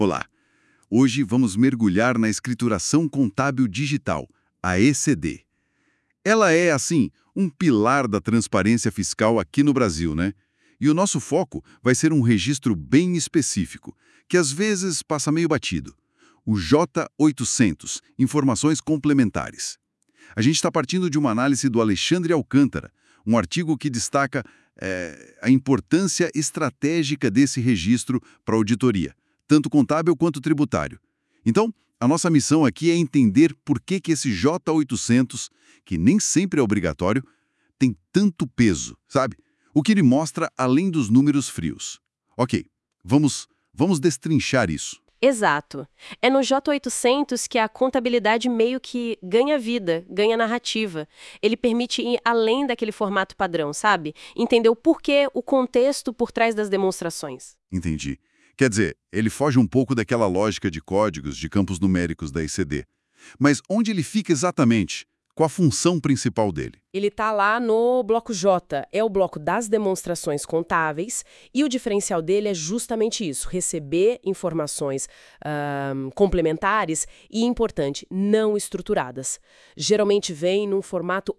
Olá! Hoje vamos mergulhar na escrituração contábil digital, a ECD. Ela é, assim, um pilar da transparência fiscal aqui no Brasil, né? E o nosso foco vai ser um registro bem específico, que às vezes passa meio batido. O J800, Informações Complementares. A gente está partindo de uma análise do Alexandre Alcântara, um artigo que destaca a importância estratégica desse registro para a auditoria, tanto contábil quanto tributário. Então, a nossa missão aqui é entender por que esse J800, que nem sempre é obrigatório, tem tanto peso, sabe? O que ele mostra além dos números frios. Ok, vamos destrinchar isso. Exato. É no J800 que a contabilidade meio que ganha vida, ganha narrativa. Ele permite ir além daquele formato padrão, sabe? Entender o porquê, o contexto por trás das demonstrações. Entendi. Quer dizer, ele foge um pouco daquela lógica de códigos, de campos numéricos da ECD. Mas onde ele fica exatamente? Qual a função principal dele? Ele está lá no bloco J, é o bloco das demonstrações contábeis, e o diferencial dele é justamente isso, receber informações complementares e, importante, não estruturadas. Geralmente vem num formato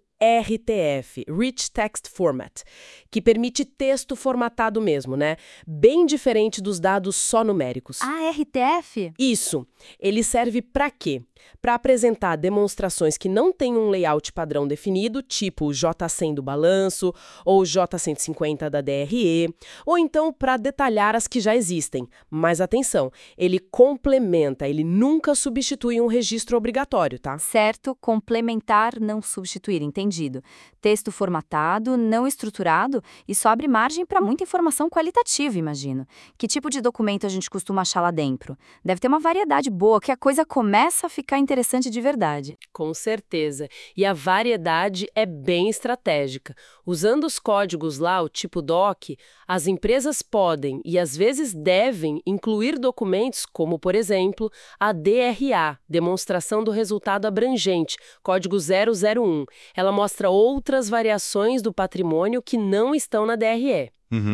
RTF, Rich Text Format, que permite texto formatado mesmo, né? Bem diferente dos dados só numéricos. Ah, RTF? Isso. Ele serve para quê? Para apresentar demonstrações que não têm um layout padrão definido, tipo o J100 do balanço, ou o J150 da DRE, ou então para detalhar as que já existem. Mas atenção, ele complementa, ele nunca substitui um registro obrigatório, tá? Certo, complementar, não substituir, entendido. Texto formatado, não estruturado e só abre margem para muita informação qualitativa, imagino. Que tipo de documento a gente costuma achar lá dentro? Deve ter uma variedade boa, que a coisa começa a ficar interessante de verdade. Com certeza. E a variedade é bem estratégica. Usando os códigos lá, o tipo DOC, as empresas podem e às vezes devem incluir documentos como, por exemplo, a DRA, Demonstração do Resultado Abrangente, código 001. Ela mostra outras variações do patrimônio que não estão na DRE.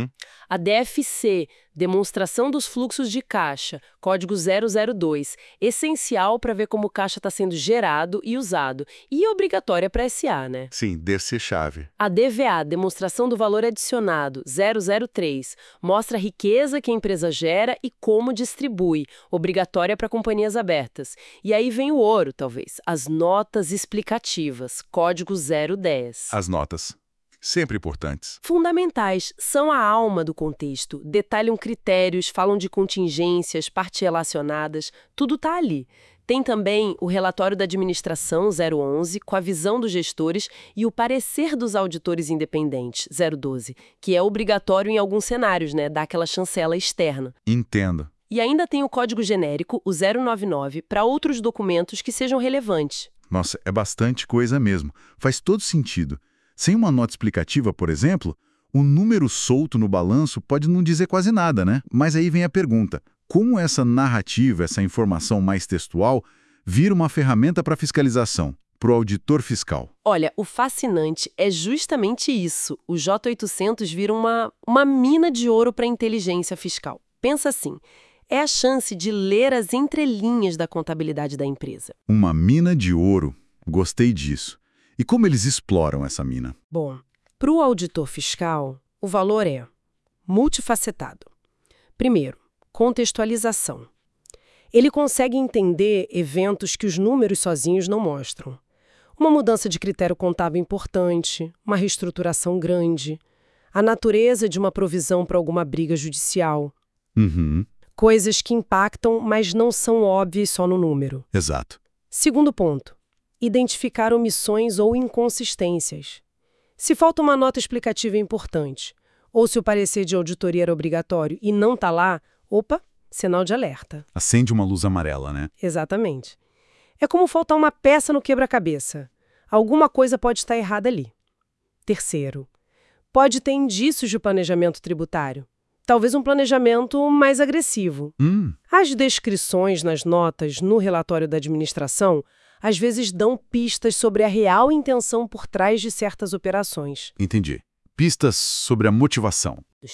A DFC, Demonstração dos Fluxos de Caixa, código 002, essencial para ver como o caixa está sendo gerado e usado, e obrigatória para SA, né? Sim, DC-chave. A DVA, Demonstração do Valor Adicionado, 003, mostra a riqueza que a empresa gera e como distribui, obrigatória para companhias abertas. E aí vem o ouro, talvez, as notas explicativas, código 010. As notas. Sempre importantes. Fundamentais, são a alma do contexto, detalham critérios, falam de contingências, partes relacionadas, tudo está ali. Tem também o relatório da administração 011, com a visão dos gestores, e o parecer dos auditores independentes 012, que é obrigatório em alguns cenários, né, dá aquela chancela externa. Entendo. E ainda tem o código genérico, o 099, para outros documentos que sejam relevantes. Nossa, é bastante coisa mesmo. Faz todo sentido. Sem uma nota explicativa, por exemplo, o número solto no balanço pode não dizer quase nada, né? Mas aí vem a pergunta: como essa narrativa, essa informação mais textual, vira uma ferramenta para fiscalização, para o auditor fiscal? Olha, o fascinante é justamente isso. O J800 vira uma mina de ouro para a inteligência fiscal. Pensa assim, é a chance de ler as entrelinhas da contabilidade da empresa. Uma mina de ouro. Gostei disso. E como eles exploram essa mina? Bom, para o auditor fiscal, o valor é multifacetado. Primeiro, contextualização. Ele consegue entender eventos que os números sozinhos não mostram. Uma mudança de critério contábil importante, uma reestruturação grande, a natureza de uma provisão para alguma briga judicial. Coisas que impactam, mas não são óbvias só no número. Exato. Segundo ponto. Identificar omissões ou inconsistências. Se falta uma nota explicativa importante, ou se o parecer de auditoria era obrigatório e não está lá, opa, sinal de alerta. Acende uma luz amarela, né? Exatamente. É como faltar uma peça no quebra-cabeça. Alguma coisa pode estar errada ali. Terceiro, pode ter indícios de planejamento tributário. Talvez um planejamento mais agressivo. As descrições nas notas no relatório da administração às vezes dão pistas sobre a real intenção por trás de certas operações. Entendi. Pistas sobre a motivação.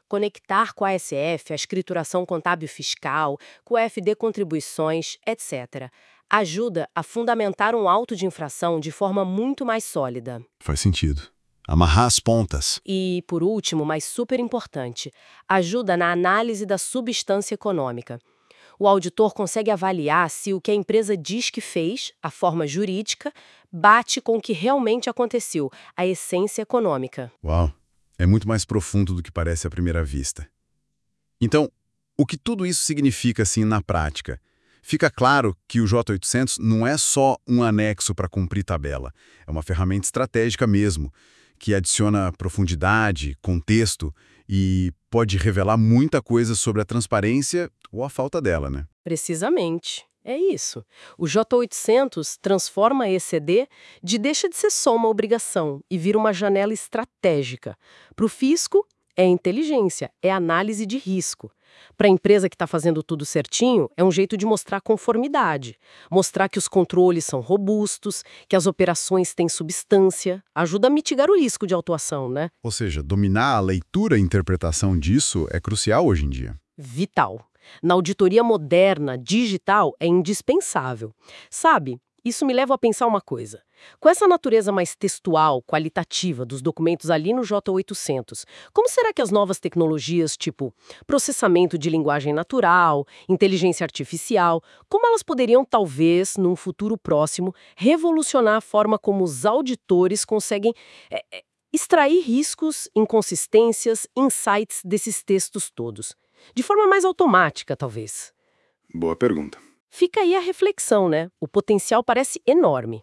conectar com a ASF, a escrituração contábil fiscal, com o FD contribuições, etc. Ajuda a fundamentar um auto de infração de forma muito mais sólida. Faz sentido. Amarrar as pontas. E, por último, mas super importante, ajuda na análise da substância econômica. O auditor consegue avaliar se o que a empresa diz que fez, a forma jurídica, bate com o que realmente aconteceu, a essência econômica. Uau! É muito mais profundo do que parece à primeira vista. Então, o que tudo isso significa, assim, na prática? Fica claro que o J800 não é só um anexo para cumprir tabela. É uma ferramenta estratégica mesmo, que adiciona profundidade, contexto e pode revelar muita coisa sobre a transparência ou a falta dela, né? Precisamente. É isso. O J800 transforma a ECD deixa de ser só uma obrigação e vira uma janela estratégica. Para o fisco, é inteligência, é análise de risco. Para a empresa que está fazendo tudo certinho, é um jeito de mostrar conformidade, mostrar que os controles são robustos, que as operações têm substância, ajuda a mitigar o risco de autuação, né? Ou seja, dominar a leitura e interpretação disso é crucial hoje em dia. Vital. Na auditoria moderna, digital, é indispensável. Sabe, isso me leva a pensar uma coisa. Com essa natureza mais textual, qualitativa dos documentos ali no J800, como será que as novas tecnologias, tipo processamento de linguagem natural, inteligência artificial, como elas poderiam, talvez, num futuro próximo, revolucionar a forma como os auditores conseguem extrair riscos, inconsistências, insights desses textos todos? De forma mais automática, talvez. Boa pergunta. Fica aí a reflexão, né? O potencial parece enorme.